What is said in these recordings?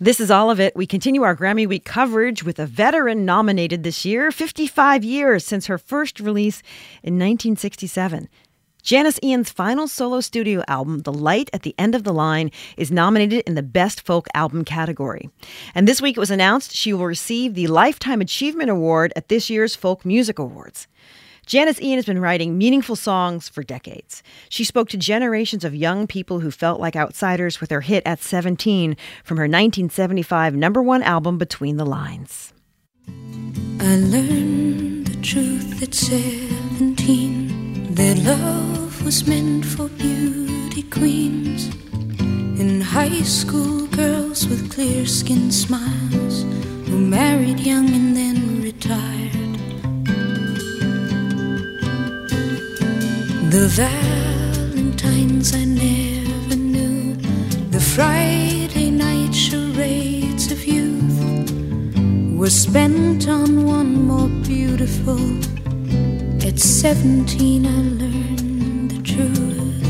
This is all of it. We continue our Grammy Week coverage with a veteran nominated this year, 55 years since her first release in 1967. Janis Ian's final solo studio album, The Light at the End of the Line, is nominated in the Best Folk Album category. And this week it was announced she will receive the Lifetime Achievement Award at this year's Folk Music Awards. Janis Ian has been writing meaningful songs for decades. She spoke to generations of young people who felt like outsiders with her hit at 17 from her 1975 #1 album, Between the Lines. I learned the truth at 17, that love was meant for beauty queens. In high school, girls with clear-skinned smiles who married young and then retired. The Valentines I never knew, the Friday night charades of youth, were spent on one more beautiful. At 17 I learned the truth.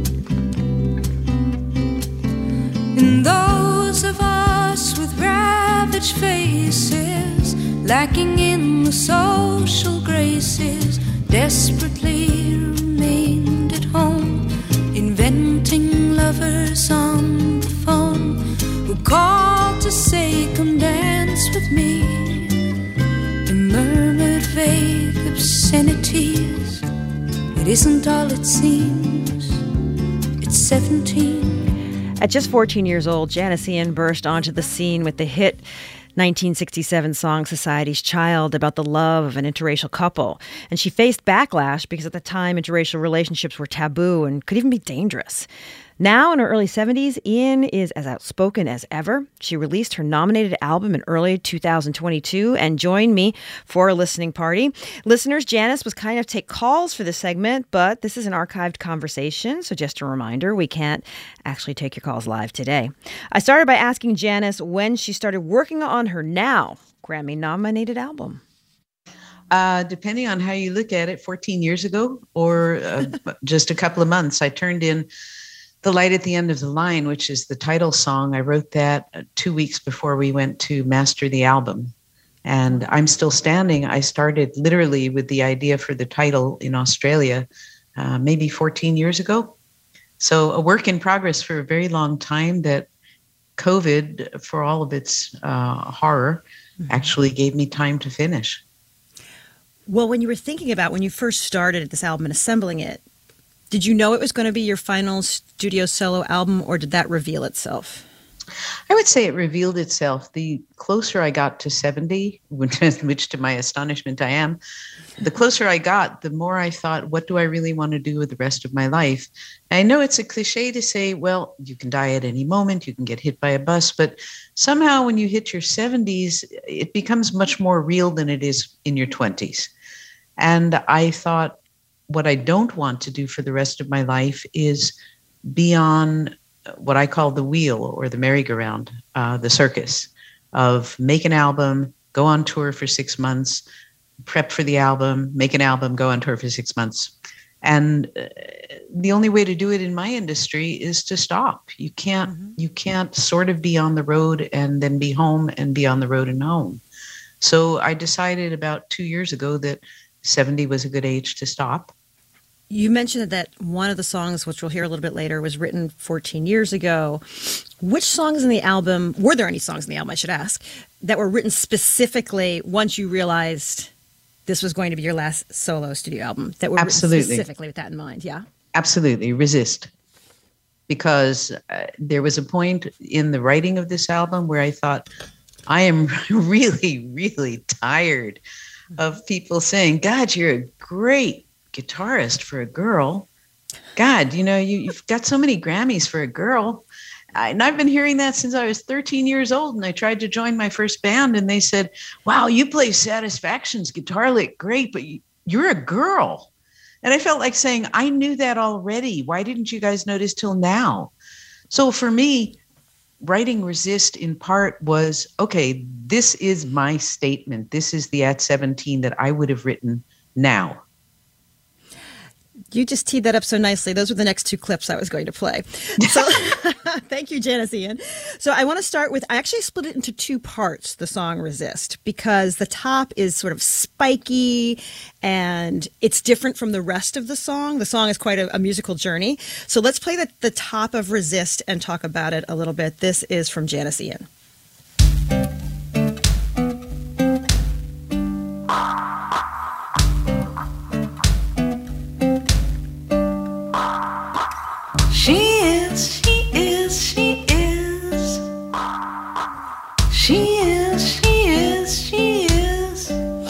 And those of us with ravaged faces, lacking in the social graces, desperately remained at home, inventing lovers on the phone who called to say, come dance with me, and murmured vague obscenities. It isn't all it seems. It's 17. At just 14 years old, Janis Ian burst onto the scene with the hit 1967 song Society's Child, about the love of an interracial couple. And she faced backlash because at the time interracial relationships were taboo and could even be dangerous. Now, in her early 70s, Ian is as outspoken as ever. She released her nominated album in early 2022 and joined me for a listening party. Listeners, Janis was kind of take calls for this segment, but this is an archived conversation, so just a reminder, we can't actually take your calls live today. I started by asking Janis when she started working on her now Grammy-nominated album. Depending on how you look at it, 14 years ago or just a couple of months, I turned in The Light at the End of the Line, which is the title song. I wrote that 2 weeks before we went to master the album. And I'm still standing. I started literally with the idea for the title in Australia, maybe 14 years ago. So a work in progress for a very long time that COVID, for all of its horror, actually gave me time to finish. Well, when you were thinking about when you first started this album and assembling it, did you know it was going to be your final studio solo album, or did that reveal itself? I would say it revealed itself. The closer I got to 70, which to my astonishment I am, the closer I got, the more I thought, what do I really want to do with the rest of my life? And I know it's a cliche to say, well, you can die at any moment, you can get hit by a bus, but somehow when you hit your 70s, it becomes much more real than it is in your 20s. And I thought, what I don't want to do for the rest of my life is be on what I call the wheel or the merry-go-round, the circus of make an album, go on tour for 6 months, prep for the album, make an album, go on tour for 6 months. And the only way to do it in my industry is to stop. You can't sort of be on the road and then be home and be on the road and home. So I decided about 2 years ago that 70 was a good age to stop. You mentioned that one of the songs, which we'll hear a little bit later, was written 14 years ago. Which songs in the album, were there any songs in the album, I should ask, that were written specifically once you realized this was going to be your last solo studio album, that were Absolutely. written specifically with that in mind? Yeah. Absolutely. Resist. Because there was a point in the writing of this album where I thought, I am really, really tired of people saying, God, you're a great guitarist for a girl. God, you've got so many Grammys for a girl. And I've been hearing that since I was 13 years old. And I tried to join my first band and they said, wow, you play Satisfaction's guitar lick great, but you're a girl. And I felt like saying, I knew that already. Why didn't you guys notice till now? So for me, writing Resist in part was, okay, this is my statement. This is the At 17 that I would have written now. You just teed that up so nicely. Those were the next two clips I was going to play. So thank you, Janice Ian. So I want to start with, I actually split it into two parts, the song Resist, because the top is sort of spiky and it's different from the rest of the song. The song is quite a musical journey. So let's play the top of Resist and talk about it a little bit. This is from Janice Ian. She is, she is, she is. She is, she is, she is.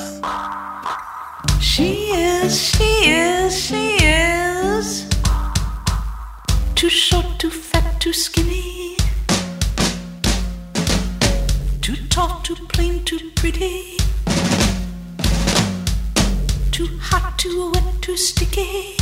She is, she is, she is. Too short, too fat, too skinny. Too tall, too plain, too pretty. Too hot, too wet, too sticky.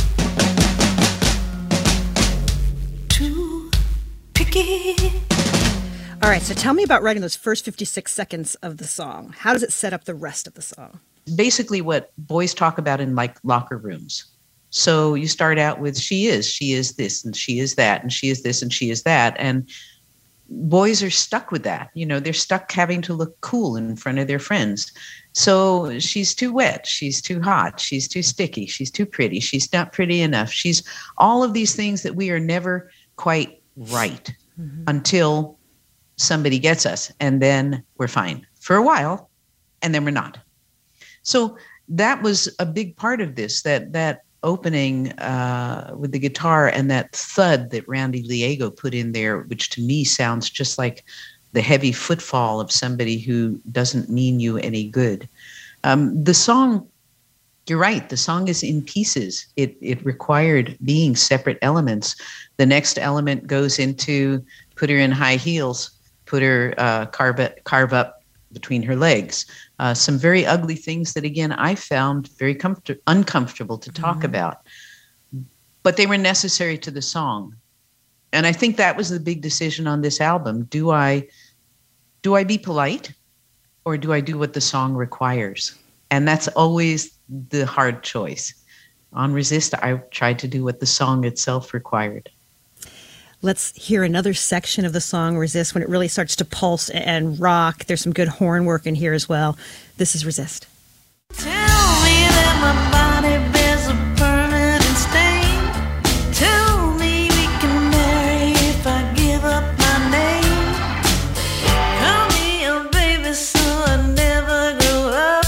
Too picky. All right, so tell me about writing those first 56 seconds of the song. How does it set up the rest of the song? Basically what boys talk about in like locker rooms. So you start out with she is this, and she is that, and she is this, and she is that. And boys are stuck with that. You know, they're stuck having to look cool in front of their friends. So she's too wet. She's too hot. She's too sticky. She's too pretty. She's not pretty enough. She's all of these things that we are never quite right until somebody gets us. And then we're fine for a while. And then we're not. So that was a big part of this, that opening with the guitar and that thud that Randy Liego put in there, which to me sounds just like the heavy footfall of somebody who doesn't mean you any good. The song, you're right, the song is in pieces. It required being separate elements. The next element goes into put her in high heels, put her carve up between her legs. Some very ugly things that, again, I found very uncomfortable to talk about. But they were necessary to the song. And I think that was the big decision on this album. Do I be polite, or do I do what the song requires? And that's always the hard choice. On Resist, I tried to do what the song itself required. Let's hear another section of the song Resist when it really starts to pulse and rock. There's some good horn work in here as well. This is Resist. Tell me that my body bears a permanent stain. Tell me we can marry if I give up my name. Call me a baby so I never grow up.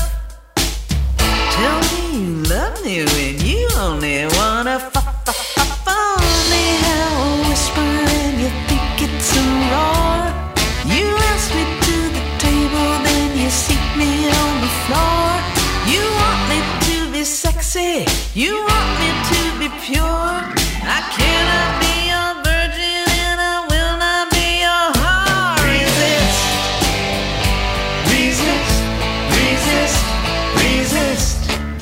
Tell me you love me when you only wanna funny how I whisper and you think it's a roar. You ask me to the table, then you seat me on the floor. You want me to be sexy, you want me to be pure. I cannot be your virgin and I will not be your whore. Resist, resist, resist, resist.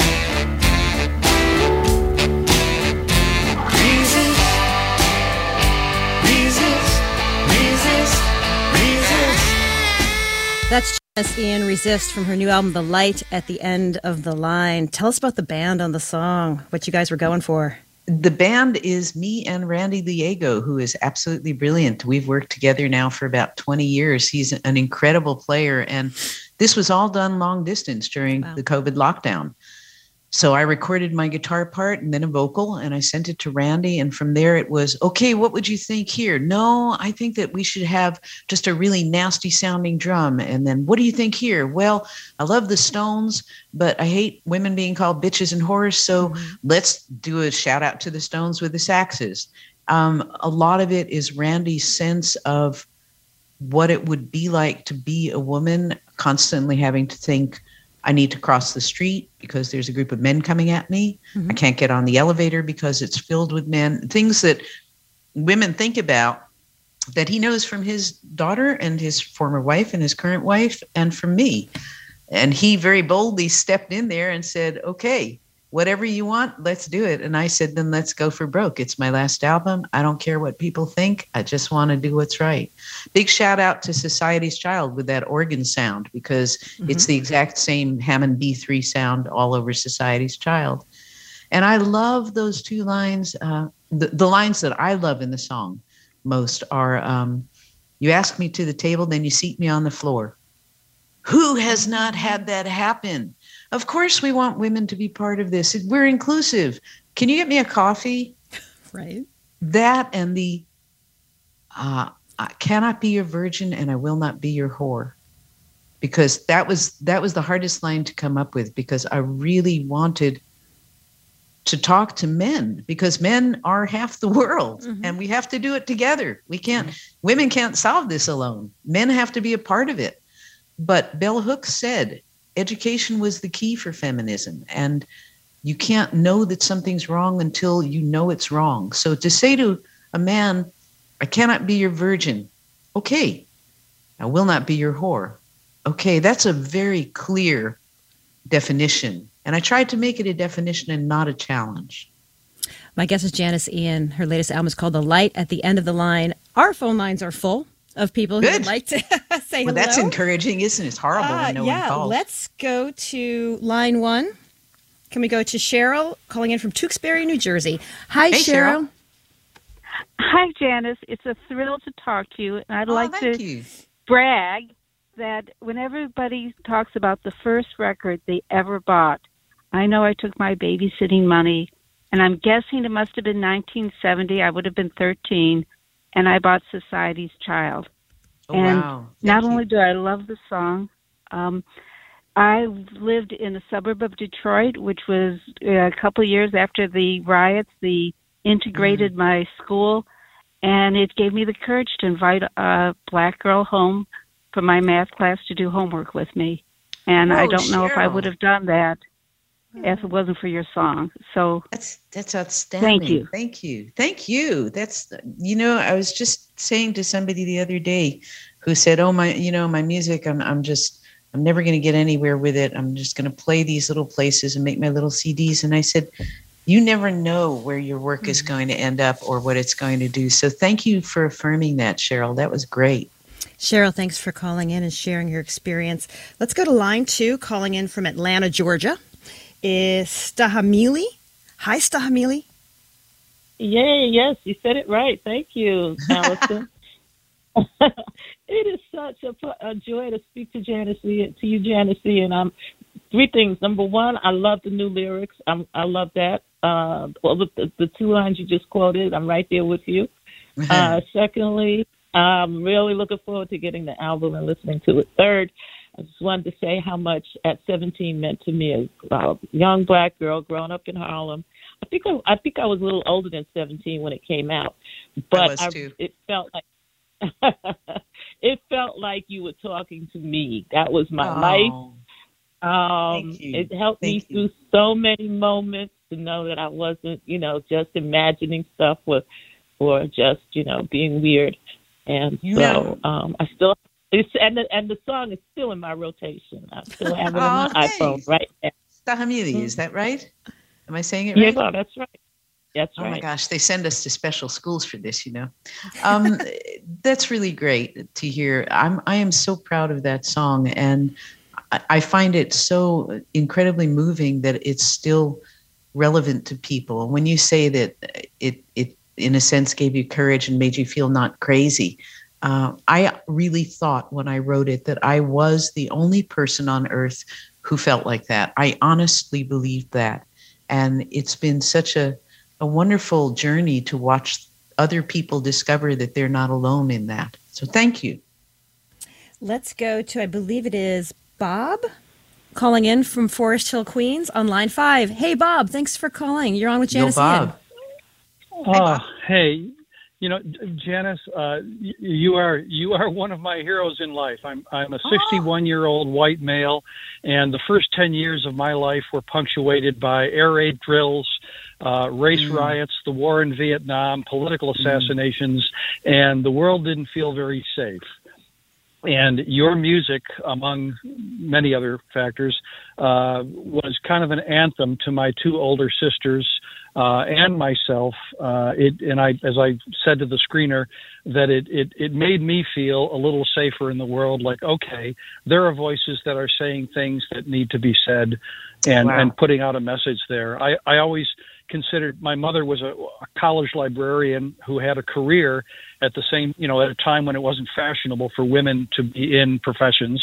That's Janice Ian, Resist, from her new album, The Light at the End of the Line. Tell us about the band on the song, what you guys were going for. The band is me and Randy Liego, who is absolutely brilliant. We've worked together now for about 20 years. He's an incredible player. And this was all done long distance during the COVID lockdown. So I recorded my guitar part and then a vocal, and I sent it to Randy. And from there it was, okay, what would you think here? No, I think that we should have just a really nasty sounding drum. And then what do you think here? Well, I love the Stones, but I hate women being called bitches and whores. So let's do a shout out to the Stones with the saxes. A lot of it is Randy's sense of what it would be like to be a woman, constantly having to think, I need to cross the street because there's a group of men coming at me. I can't get on the elevator because it's filled with men. Things that women think about that he knows from his daughter and his former wife and his current wife and from me. And he very boldly stepped in there and said, okay, whatever you want, let's do it. And I said, then let's go for broke. It's my last album. I don't care what people think. I just want to do what's right. Big shout out to Society's Child with that organ sound, because it's the exact same Hammond B3 sound all over Society's Child. And I love those two lines. The lines that I love in the song most are, you ask me to the table, then you seat me on the floor. Who has not had that happen? Of course, we want women to be part of this. We're inclusive. Can you get me a coffee? Right. That and the I cannot be your virgin and I will not be your whore. Because that was the hardest line to come up with, because I really wanted to talk to men, because men are half the world, and we have to do it together. We can't, women can't solve this alone. Men have to be a part of it. But Bell Hooks said education was the key for feminism, and you can't know that something's wrong until you know it's wrong. So to say to a man, I cannot be your virgin. Okay. I will not be your whore. Okay. That's a very clear definition. And I tried to make it a definition and not a challenge. My guest is Janis Ian. Her latest album is called The Light at the End of the Line. Our phone lines are full of people who would like to say hello. Well, that's encouraging, isn't it? It's horrible when no one calls. Let's go to line one. Can we go to Cheryl, calling in from Tewksbury, New Jersey? Hi, Hey, Cheryl. Hi, Janis. It's a thrill to talk to you. And I'd like to brag that when everybody talks about the first record they ever bought, I know I took my babysitting money, and I'm guessing it must have been 1970. I would have been 13, and I bought Society's Child. Oh, and wow. not only do I love the song, I lived in a suburb of Detroit, which was a couple of years after the riots. They integrated my school, and it gave me the courage to invite a black girl home for my math class to do homework with me. And I don't know if I would have done that if it wasn't for your song. So that's outstanding. Thank you. Thank you. That's, I was just saying to somebody the other day who said, oh, my music, I'm never going to get anywhere with it. I'm just going to play these little places and make my little CDs. And I said, you never know where your work is going to end up or what it's going to do. So thank you for affirming that, Cheryl. That was great. Cheryl, thanks for calling in and sharing your experience. Let's go to line two, calling in from Atlanta, Georgia, is Stahamili. Hi, Stahamili. Yay, yes, you said it right. Thank you, Allison. It is such a joy to speak to you, Janis, and three things. Number one, I love the new lyrics. I love that. The two lines you just quoted, I'm right there with you. Secondly, I'm really looking forward to getting the album and listening to it. Third, I just wanted to say how much at 17 meant to me as a young black girl growing up in Harlem. I think I was a little older than 17 when it came out, but it felt like you were talking to me. That was my life. It helped me through so many moments to know that I wasn't, just imagining stuff or just, being weird. And so I still, and the song is still in my rotation. I still have it on my iPhone right now. Stahamili, is that right? Am I saying it right? Yeah, that's right. That's right. Oh my gosh, they send us to special schools for this, That's really great to hear. I am so proud of that song, and I find it so incredibly moving that it's still relevant to people. When you say that it in a sense gave you courage and made you feel not crazy, I really thought when I wrote it that I was the only person on earth who felt like that. I honestly believed that. And it's been such a wonderful journey to watch other people discover that they're not alone in that. So thank you. Let's go to, I believe it is Bob, calling in from Forest Hill, Queens, on line 5. Hey, Bob, thanks for calling. You're on with Janis Ian. Hey, Janis, you are one of my heroes in life. I'm a 61-year-old white male, and the first 10 years of my life were punctuated by air raid drills, race riots, the war in Vietnam, political assassinations, and the world didn't feel very safe. And your music, among many other factors, was kind of an anthem to my two older sisters and myself. As I said to the screener, that it made me feel a little safer in the world. Like, okay, there are voices that are saying things that need to be said, and putting out a message there. I always considered, my mother was a college librarian who had a career at the same, at a time when it wasn't fashionable for women to be in professions.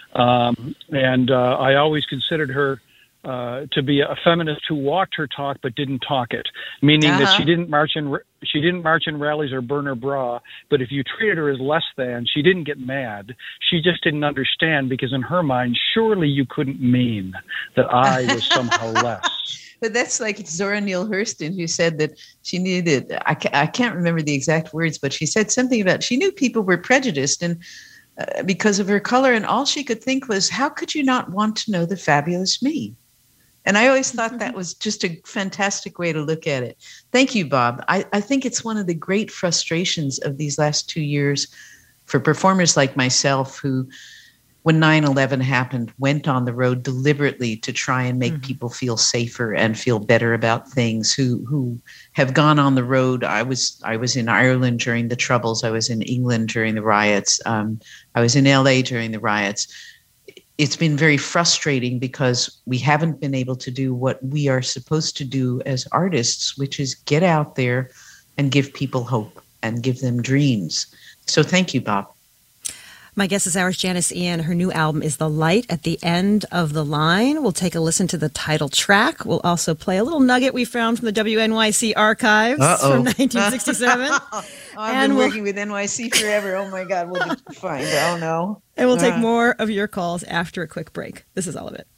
I always considered her to be a feminist who walked her talk but didn't talk it, meaning that she didn't march in rallies or burn her bra. But if you treated her as less than, she didn't get mad. She just didn't understand, because in her mind, surely you couldn't mean that I was somehow less. But that's like Zora Neale Hurston, who said that she needed, I can't remember the exact words, but she said something about, she knew people were prejudiced and because of her color, and all she could think was, how could you not want to know the fabulous me? And I always thought that was just a fantastic way to look at it. Thank you, Bob. I think it's one of the great frustrations of these last 2 years for performers like myself who, when 9/11 happened, went on the road deliberately to try and make people feel safer and feel better about things, who have gone on the road. I was in Ireland during the Troubles. I was in England during the riots. I was in LA during the riots. It's been very frustrating because we haven't been able to do what we are supposed to do as artists, which is get out there and give people hope and give them dreams. So thank you, Bob. My guest is ours, Janis Ian. Her new album is The Light at the End of the Line. We'll take a listen to the title track. We'll also play a little nugget we found from the WNYC archives from 1967. I've been working with NYC forever. Oh, my God. What did you find? Oh, no. And we'll take more of your calls after a quick break. This is All of It.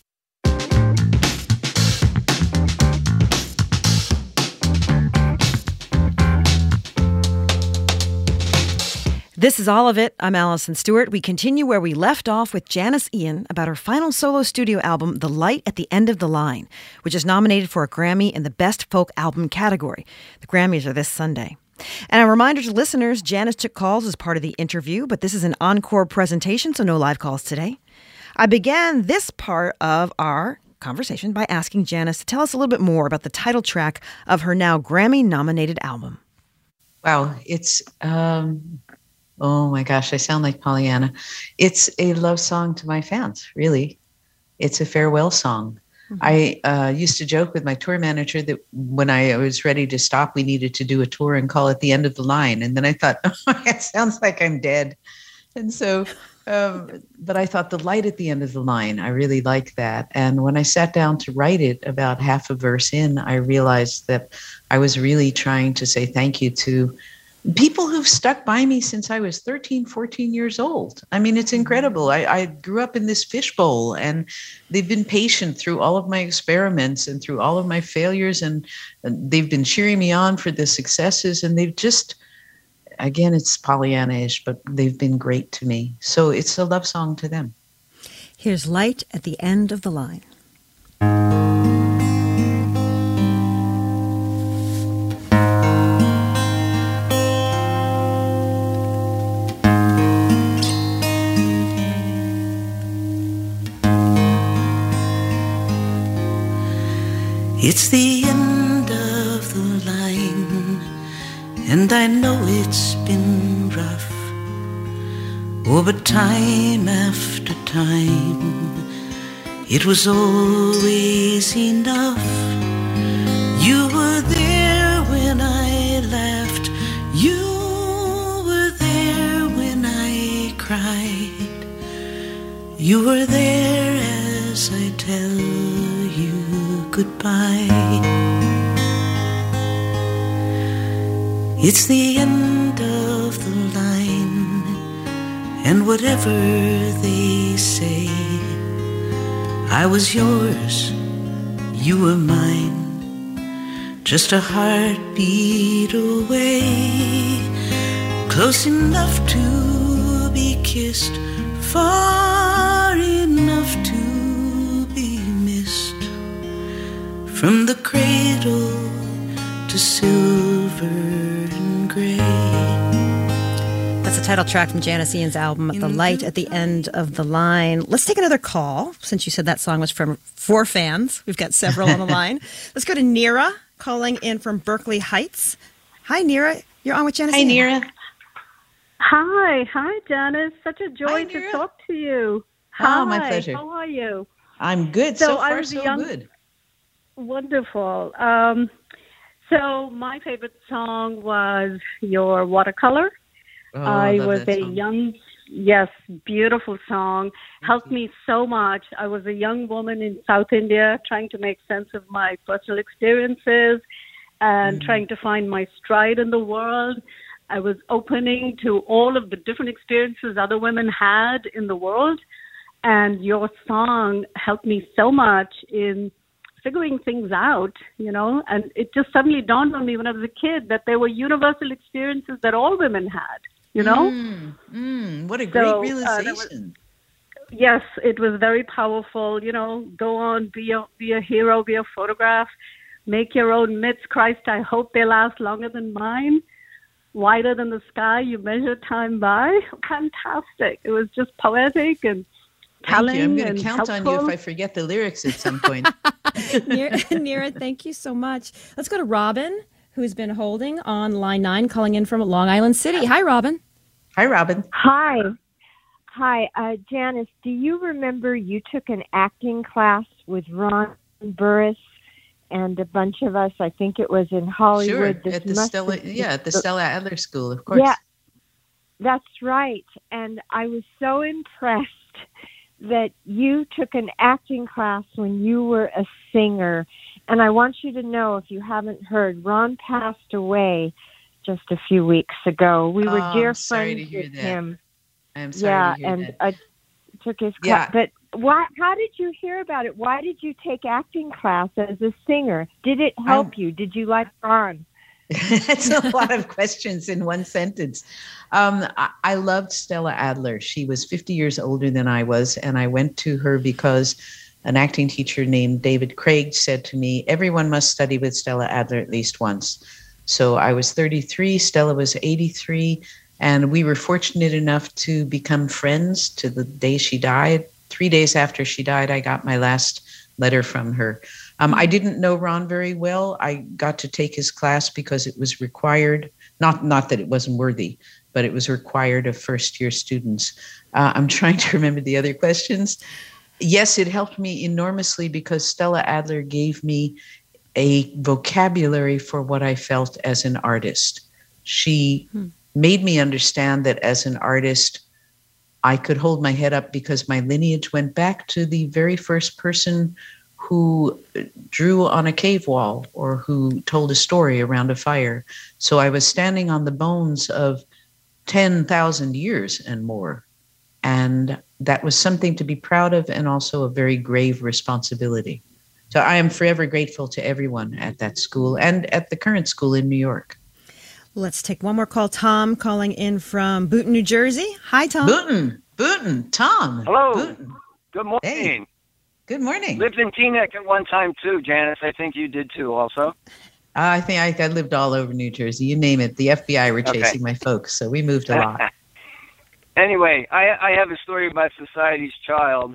This is All of It. I'm Allison Stewart. We continue where we left off with Janis Ian about her final solo studio album, The Light at the End of the Line, which is nominated for a Grammy in the Best Folk Album category. The Grammys are this Sunday. And a reminder to listeners, Janis took calls as part of the interview, but this is an encore presentation, so no live calls today. I began this part of our conversation by asking Janis to tell us a little bit more about the title track of her now Grammy-nominated album. Wow, it's... oh my gosh, I sound like Pollyanna. It's a love song to my fans, really. It's a farewell song. I used to joke with my tour manager that when I was ready to stop, we needed to do a tour and call it The End of the Line. And then I thought, oh, it sounds like I'm dead. And so, but I thought The Light at the End of the Line, I really like that. And when I sat down to write it, about half a verse in, I realized that I was really trying to say thank you to people who've stuck by me since I was 13, 14 years old. I mean, it's incredible. I grew up in this fishbowl, and they've been patient through all of my experiments and through all of my failures, and they've been cheering me on for the successes, and they've just, again, it's Pollyanna-ish, but they've been great to me. So it's a love song to them. Here's Light at the End of the Line. It's the end of the line, and I know it's been rough. Oh, but time after time, it was always enough. You were there when I laughed. You were there when I cried. You were there as I tell you goodbye. It's the end of the line, and whatever they say, I was yours, you were mine, just a heartbeat away, close enough to be kissed, far enough to be missed. From the cradle to silver and gray. That's the title track from Janis Ian's album, The Light at the End of the Line. Let's take another call, since you said that song was for fans. We've got several on the line. Let's go to Nira, calling in from Berkeley Heights. Hi, Nira. You're on with Janis Ian. Hi, Nira. Hi, Janis. Such a joy to talk to you. Oh, my pleasure. How are you? I'm good. So far, so good. Wonderful. So my favorite song was your Watercolor. Oh, I love was that a song. young, beautiful song. Helped me so much. I was a young woman in South India trying to make sense of my personal experiences and trying to find my stride in the world. I was opening to all of the different experiences other women had in the world. And your song helped me so much in figuring things out, and it just suddenly dawned on me when I was a kid that there were universal experiences that all women had, What a great realization. Yes, it was very powerful. Go on, be a hero, be a photograph, make your own myths. Christ, I hope they last longer than mine. Wider than the sky, you measure time by. Fantastic. It was just poetic and telling. Thank you. I'm going to count helpful. on you if I forget the lyrics at some point. Nira, thank you so much. Let's go to Robin, who's been holding on line 9, calling in from Long Island City. Hi, Robin. Hi, Robin. Hi. Janis, do you remember you took an acting class with Ron Burris and a bunch of us? I think it was in Hollywood. Sure, at the Stella Adler School, of course. Yeah, that's right. And I was so impressed that you took an acting class when you were a singer. And I want you to know, if you haven't heard, Ron passed away just a few weeks ago. We were dear friends with him. I'm sorry to hear that. I took his class. But how did you hear about it? Why did you take acting class as a singer? Did it help you? Did you like Ron? That's a lot of questions in one sentence. I loved Stella Adler. She was 50 years older than I was, and I went to her because an acting teacher named David Craig said to me, everyone must study with Stella Adler at least once. So I was 33, Stella was 83, and we were fortunate enough to become friends to the day she died. 3 days after she died, I got my last letter from her. I didn't know Ron very well. I got to take his class because it was required, not that it wasn't worthy, but it was required of first-year students. I'm trying to remember the other questions. Yes, it helped me enormously because Stella Adler gave me a vocabulary for what I felt as an artist. She made me understand that as an artist, I could hold my head up because my lineage went back to the very first person who drew on a cave wall or who told a story around a fire. So I was standing on the bones of 10,000 years and more. And that was something to be proud of and also a very grave responsibility. So I am forever grateful to everyone at that school and at the current school in New York. Let's take one more call. Tom calling in from Boonton, New Jersey. Hi, Tom. Boonton, Tom. Hello. Boonton. Good morning. Hey. Good morning. Lived in Teaneck at one time too, Janis. I think you did too also. I think I lived all over New Jersey. You name it. The FBI were chasing my folks, so we moved a lot. Anyway, I have a story about Society's Child.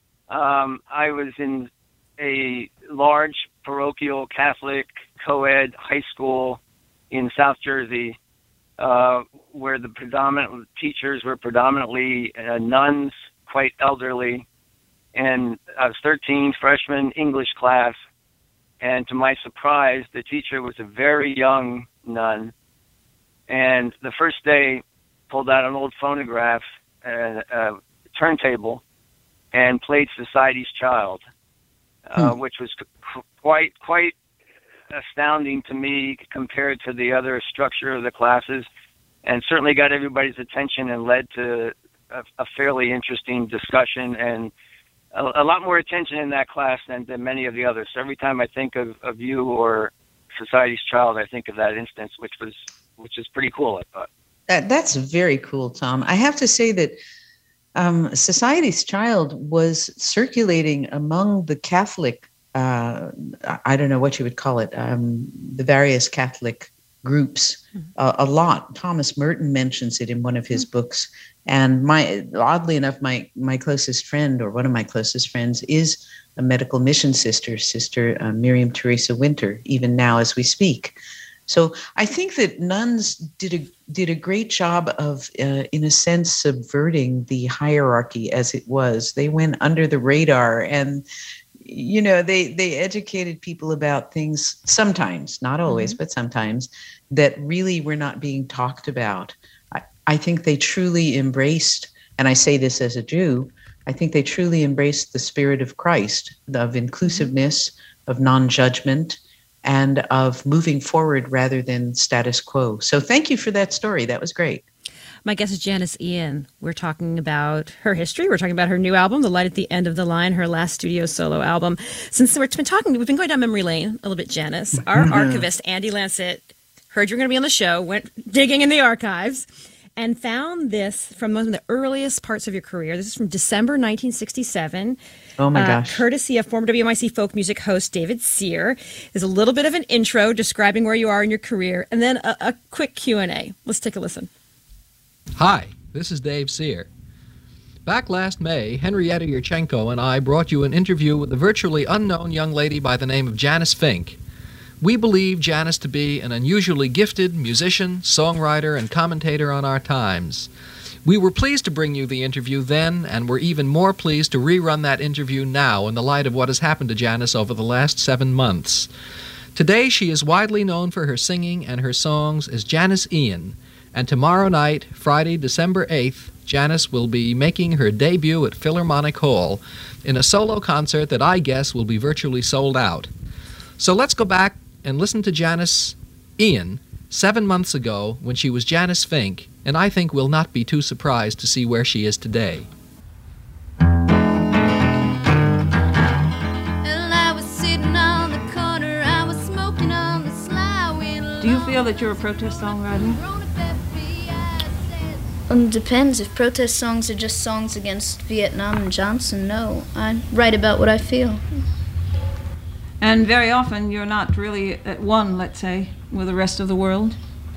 I was in a large parochial Catholic co-ed high school in South Jersey, where the predominant teachers were predominantly nuns, quite elderly. And I was 13, freshman English class. And to my surprise, the teacher was a very young nun. And the first day, pulled out an old phonograph and a turntable and played Society's Child, which was quite astounding to me compared to the other structure of the classes, and certainly got everybody's attention and led to a fairly interesting discussion and a lot more attention in that class than many of the others. So every time I think of you or Society's Child, I think of that instance, which is pretty cool, I thought. That's very cool, Tom. I have to say that Society's Child was circulating among the Catholic, I don't know what you would call it, the various Catholic groups a lot. Thomas Merton mentions it in one of his books. And oddly enough, my closest friend, or one of my closest friends, is a medical mission sister, Sister Miriam Teresa Winter, even now as we speak. So I think that nuns did a great job of, in a sense, subverting the hierarchy as it was. They went under the radar, and they educated people about things sometimes, not always, but sometimes, that really were not being talked about. I think they truly embraced, and I say this as a Jew, I think they truly embraced the spirit of Christ, of inclusiveness, of non-judgment, and of moving forward rather than status quo. So thank you for that story. That was great. My guest is Janis Ian. We're talking about her history. We're talking about her new album, The Light at the End of the Line, her last studio solo album. Since we've been going down memory lane a little bit, Janis. Our archivist, Andy Lancet, heard you were going to be on the show, went digging in the archives, and found this from one of the earliest parts of your career. This is from December 1967. Oh, my gosh. Courtesy of former WMIC folk music host David Sear. There's a little bit of an intro describing where you are in your career, and then a quick Q&A. Let's take a listen. Hi, this is Dave Sear. Back last May, Henrietta Yurchenko and I brought you an interview with a virtually unknown young lady by the name of Janice Fink. We believe Janice to be an unusually gifted musician, songwriter, and commentator on our times. We were pleased to bring you the interview then, and we're even more pleased to rerun that interview now in the light of what has happened to Janice over the last 7 months. Today, she is widely known for her singing and her songs as Janis Ian, and tomorrow night, Friday, December 8th, Janice will be making her debut at Philharmonic Hall in a solo concert that I guess will be virtually sold out. So let's go back and listen to Janis Ian 7 months ago when she was Janice Fink, and I think we'll not be too surprised to see where she is today. Well, I was sitting on the corner, I was smoking on the sly wind. Do you feel that you're a protest songwriter? It depends. If protest songs are just songs against Vietnam and Johnson, no. I write about what I feel. And very often you're not really at one, let's say, with the rest of the world?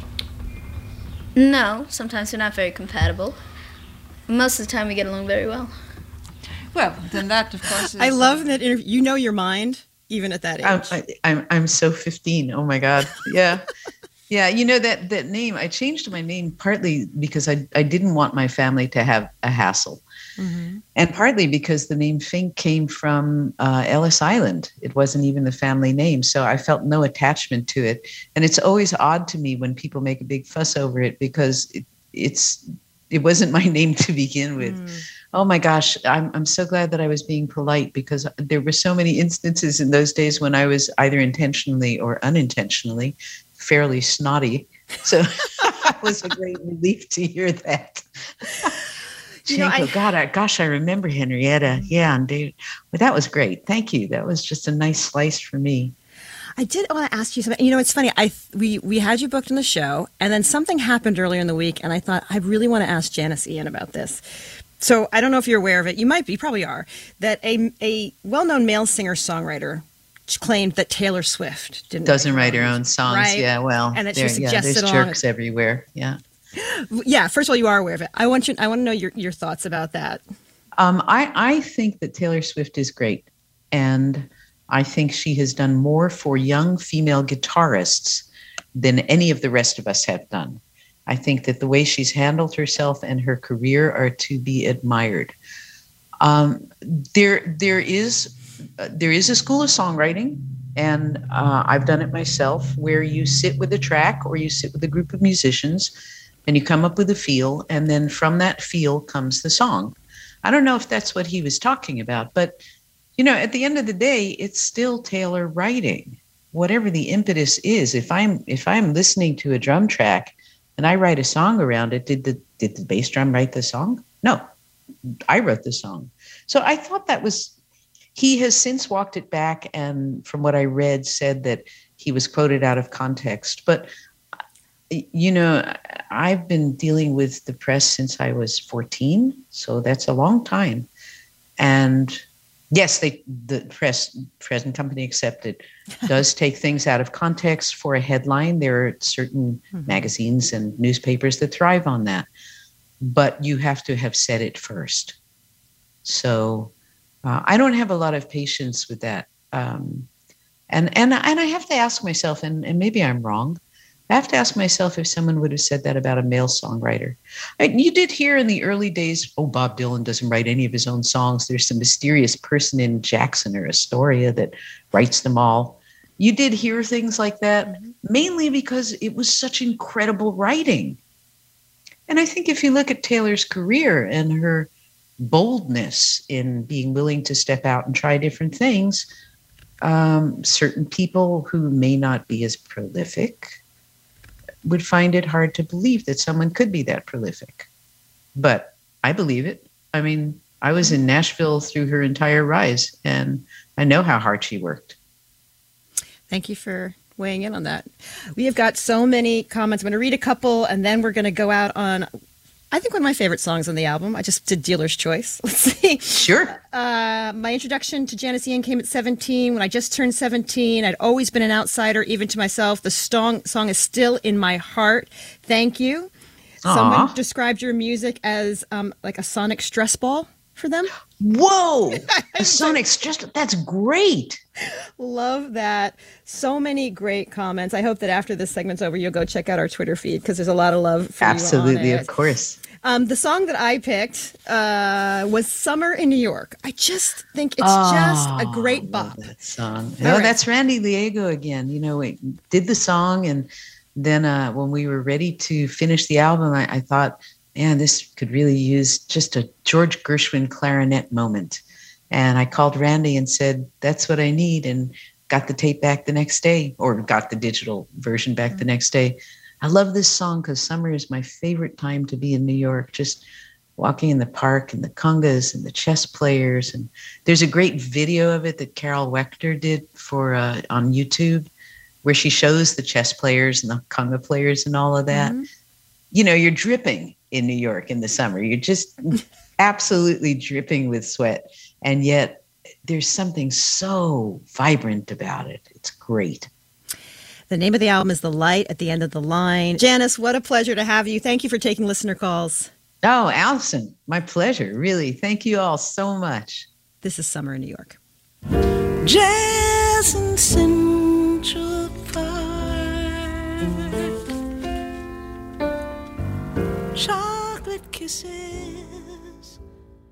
No, sometimes we're not very compatible. Most of the time we get along very well. Well, then that, of course, is... I love that interview. You know your mind, even at that age. I'm so 15. Oh, my God. Yeah. Yeah, that name, I changed my name partly because I didn't want my family to have a hassle. Mm-hmm. And partly because the name Fink came from Ellis Island. It wasn't even the family name, so I felt no attachment to it. And it's always odd to me when people make a big fuss over it because it wasn't my name to begin with. Oh my gosh, I'm so glad that I was being polite because there were so many instances in those days when I was either intentionally or unintentionally fairly snotty. So it was a great relief to hear that. I remember Henrietta. Yeah, and David. Well, that was great. Thank you. That was just a nice slice for me. I did want to ask you something. It's funny. We had you booked on the show, and then something happened earlier in the week, and I thought I really want to ask Janis Ian about this. So I don't know if you're aware of it. You might be. You probably are. That a well-known male singer-songwriter claimed that Taylor Swift doesn't write her own songs. Right? Yeah, well, and that she suggested there's jerks everywhere. Yeah. Yeah. First of all, you are aware of it. I want to know your thoughts about that. I think that Taylor Swift is great, and I think she has done more for young female guitarists than any of the rest of us have done. I think that the way she's handled herself and her career are to be admired. There is a school of songwriting, and I've done it myself, where you sit with a track or you sit with a group of musicians and you come up with a feel, and then from that feel comes the song. I don't know if that's what he was talking about, but at the end of the day, it's still Taylor writing. Whatever the impetus is, if I'm listening to a drum track and I write a song around it, did the bass drum write the song? No, I wrote the song. So I thought that was. He has since walked it back, and from what I read, said that he was quoted out of context. But, I've been dealing with the press since I was 14, so that's a long time. And Yes, the present company accepted does take things out of context for a headline. There are certain magazines and newspapers that thrive on that, but you have to have said it first. So I don't have a lot of patience with that, and I have to ask myself, and maybe I'm wrong. I have to ask myself if someone would have said that about a male songwriter. You did hear in the early days, Bob Dylan doesn't write any of his own songs. There's some mysterious person in Jackson or Astoria that writes them all. You did hear things like that, mainly because it was such incredible writing. And I think if you look at Taylor's career and her boldness in being willing to step out and try different things, certain people who may not be as prolific would find it hard to believe that someone could be that prolific. But I believe it. I mean, I was in Nashville through her entire rise, and I know how hard she worked. Thank you for weighing in on that. We have got so many comments. I'm going to read a couple, and then we're going to go out on, I think, one of my favorite songs on the album. I just did Dealer's Choice. Let's see. Sure. My introduction to Janis Ian came at 17. When I just turned 17, I'd always been an outsider, even to myself. The song is still in my heart. Thank you. Aww. Someone described your music as like a sonic stress ball for them. Whoa! A sonic stress, that's great. Love that. So many great comments. I hope that after this segment's over, you'll go check out our Twitter feed because there's a lot of love for Absolutely, you on it. Of course. The song that I picked was Summer in New York. I just think it's just a great bop. That song. No, right. That's Randy Liego again. You know, we did the song, and then when we were ready to finish the album, I thought, man, this could really use just a George Gershwin clarinet moment. And I called Randy and said, that's what I need, and got the tape back the next day, or got the digital version back the next day. I love this song because summer is my favorite time to be in New York, just walking in the park and the congas and the chess players. And there's a great video of it that Carol Wechter did for on YouTube, where she shows the chess players and the conga players and all of that. Mm-hmm. You know, you're dripping in New York in the summer. You're just absolutely dripping with sweat. And yet there's something so vibrant about it. It's great. The name of the album is The Light at the End of the Line. Janis, what a pleasure to have you. Thank you for taking listener calls. Oh, Allison, my pleasure. Really. Thank you all so much. This is Summer in New York. Jazz in Central Park. Chocolate kisses.